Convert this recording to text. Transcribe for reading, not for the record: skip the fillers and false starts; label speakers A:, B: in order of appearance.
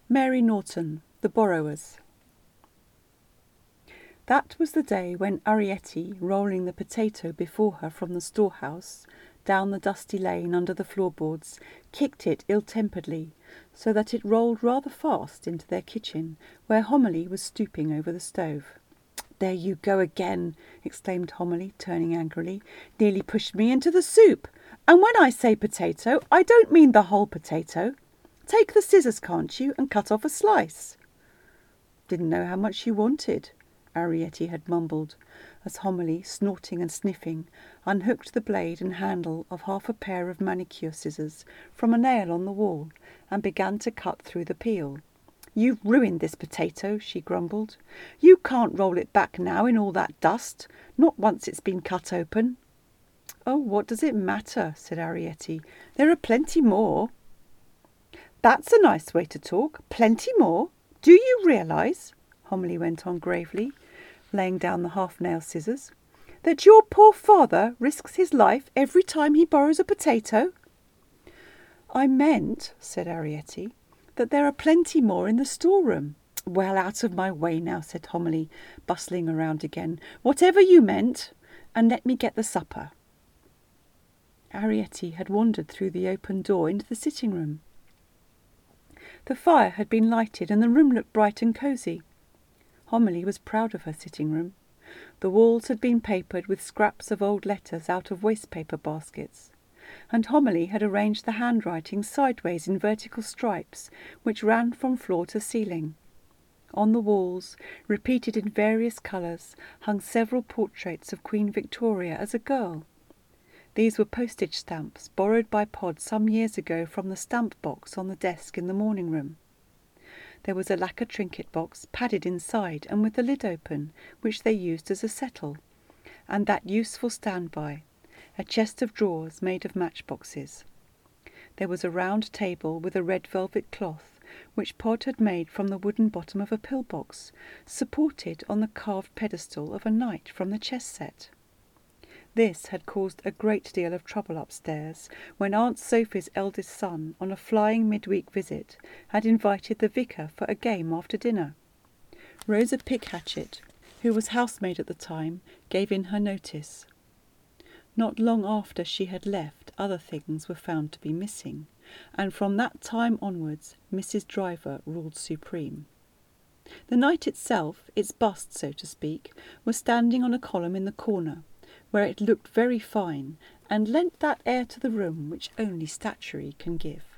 A: Mary Norton, The Borrowers. That was the day when Arrietty, rolling the potato before her from the storehouse, down the dusty lane under the floorboards, kicked it ill-temperedly, so that it rolled rather fast into their kitchen, where Homily was stooping over the stove. "There you go again!" exclaimed Homily, turning angrily. "Nearly pushed me into the soup! And when I say potato, I don't mean the whole potato. Take the scissors, can't you, and cut off a slice." "Didn't know how much you wanted," Arrietty had mumbled, as Homily, snorting and sniffing, unhooked the blade and handle of half a pair of manicure scissors from a nail on the wall and began to cut through the peel. "You've ruined this potato," she grumbled. "You can't roll it back now in all that dust, not once it's been cut open." "Oh, what does it matter?" said Arrietty. "There are plenty more." "That's a nice way to talk. Plenty more. Do you realise," Homily went on gravely, laying down the half-nail scissors, "that your poor father risks his life every time he borrows a potato?" "I meant," said Arrietty, "that there are plenty more in the storeroom." "Well, out of my way now," said Homily, bustling around again. "Whatever you meant, and let me get the supper." Arrietty had wandered through the open door into the sitting-room. The fire had been lighted and the room looked bright and cosy. Homily was proud of her sitting-room. The walls had been papered with scraps of old letters out of waste-paper baskets, and Homily had arranged the handwriting sideways in vertical stripes which ran from floor to ceiling. On the walls, repeated in various colours, hung several portraits of Queen Victoria as a girl. These were postage stamps borrowed by Pod some years ago from the stamp box on the desk in the morning-room. There was a lacquer trinket box, padded inside and with the lid open, which they used as a settle, and that useful standby, a chest of drawers made of matchboxes. There was a round table with a red velvet cloth, which Pod had made from the wooden bottom of a pill-box, supported on the carved pedestal of a knight from the chess set. This had caused a great deal of trouble upstairs when Aunt Sophie's eldest son, on a flying midweek visit, had invited the vicar for a game after dinner. Rosa Pickhatchet, who was housemaid at the time, gave in her notice. Not long after she had left, other things were found to be missing, and from that time onwards Mrs. Driver ruled supreme. The knight itself, its bust so to speak, was standing on a column in the corner, where it looked very fine and lent that air to the room which only statuary can give.